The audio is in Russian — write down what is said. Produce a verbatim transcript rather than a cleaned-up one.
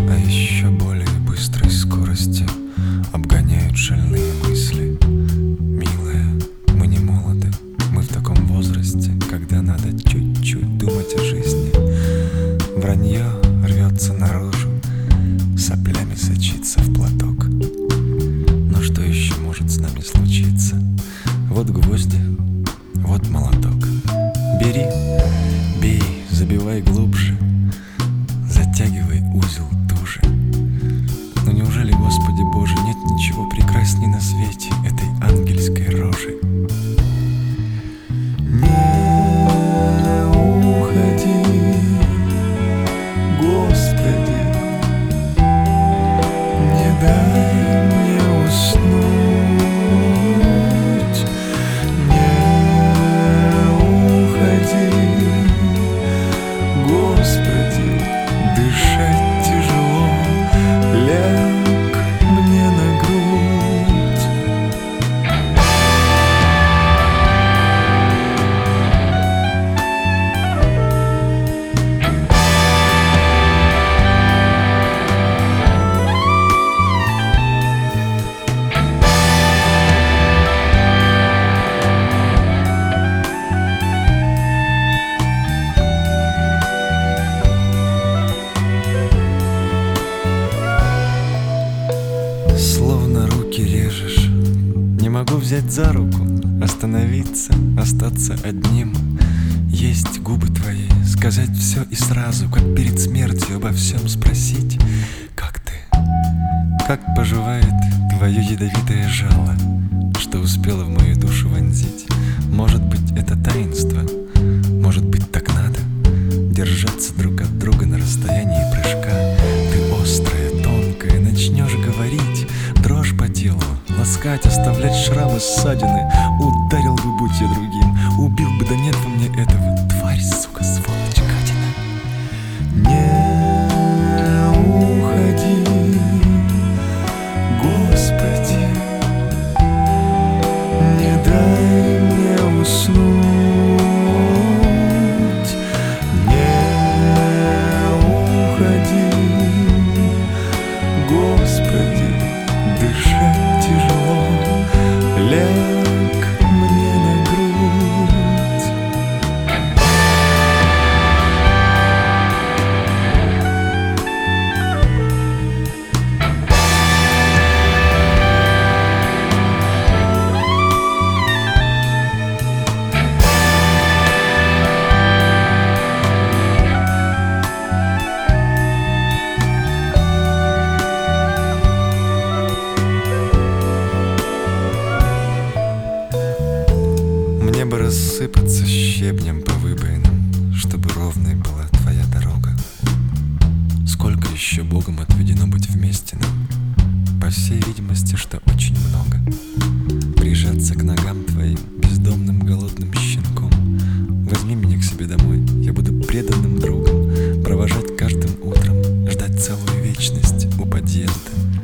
А еще более быстрой скоростью обгоняют шальные мысли. Милая, мы не молоды, мы в таком возрасте, когда надо чуть-чуть думать о жизни. Вранье рвется наружу, соплями сочится в платок. Но что еще может с нами случиться? Вот гвозди, вот молоток. Бери, бей, забивай глубже, затягивай узел туже. Но неужели, Господи Боже, нет ничего прекрасней на свете этой ангельской рожи? Не уходи, Господи, не дай мне уснуть. Не уходи, Господи, дышать тяжело, ляг мне на грудь. Словно руки режешь. Не могу взять за руку, остановиться, остаться одним. Есть губы твои, сказать все и сразу, как перед смертью обо всем спросить. Как ты? Как поживает твое ядовитое жало, что успело в мою душу вонзить? Может быть, это таинство? Может быть, так надо? Держаться друг от друга на расстоянии прыжка. Ты острая, тонкая, начнешь говорить, дрожь по телу, ласкать, оставлять шрамы, ссадины. Ударил бы, будь я другим, убил бы, да нет во мне этого. Тварь, сука, сволочь, гадина. Не уходи, Господи, не дай мне уснуть. Не уходи, Господи, дышать тяжело, ляг мне на грудь. Мне бы рассыпаться щебнем по выбоинам, чтобы ровной была твоя дорога. Сколько еще Богом отведено быть вместе нам? По всей видимости, что очень много. Прижаться к ногам твоим бездомным голодным щенком. Возьми меня к себе домой, я буду преданным другом, провожать каждым утром, ждать целую вечность у подъезда.